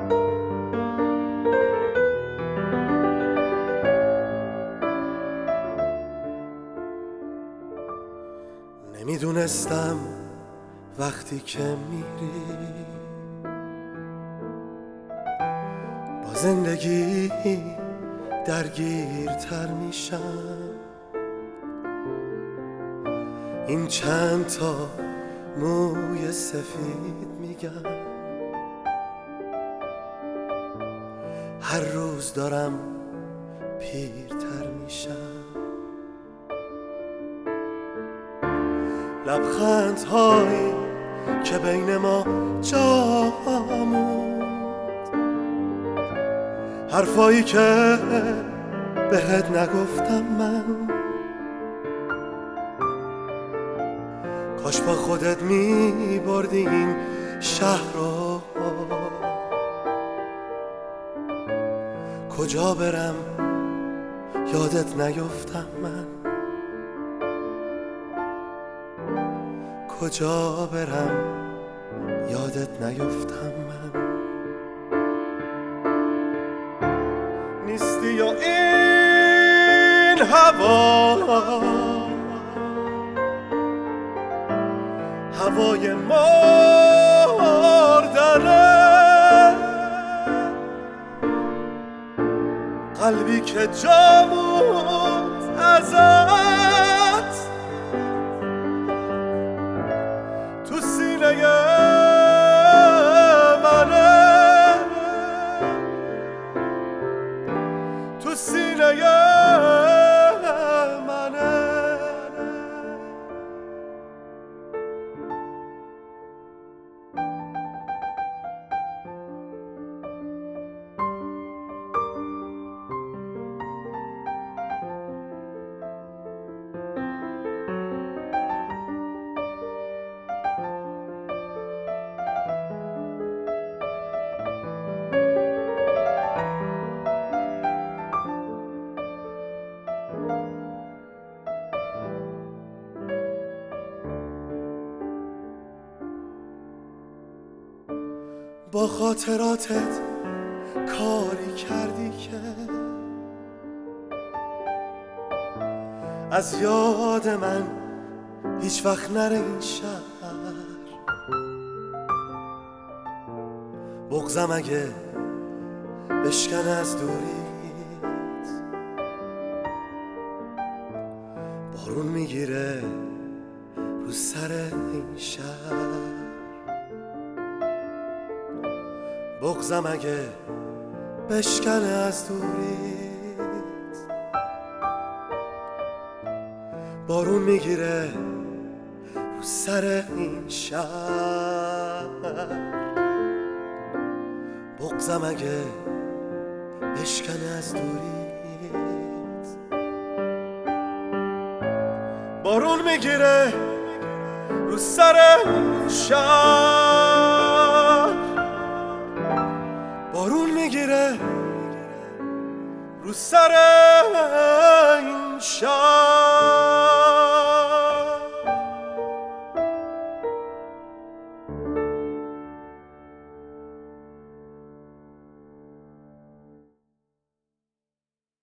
نمیدونستم وقتی که میری با زندگی درگیرتر میشم. این چند تا موی سفید میگم هر روز دارم پیرتر میشم. لبخندهایی که بین ما جا موند، حرفایی که بهت نگفتم من، کاش با خودت می بردی این شهر رو. کجا برم یادت نیفتم من، کجا برم یادت نیفتم من. نیستی یا این هوای مردنه، قلبی که جا موند ازت تو سینه منه، تو سینه منه. با خاطراتت کاری کردی که از یاد من هیچ وقت نره این شهر. بغضم اگه بشکنه از دوریت، بارون میگیره رو سر این شهر. بغضم اگه بشکنه از دوریت، بارون میگیره رو سر این شهر. بغضم اگه بشکنه از دوریت، بارون میگیره رو سر این شهر. بارون میگیره رو سر این شهر.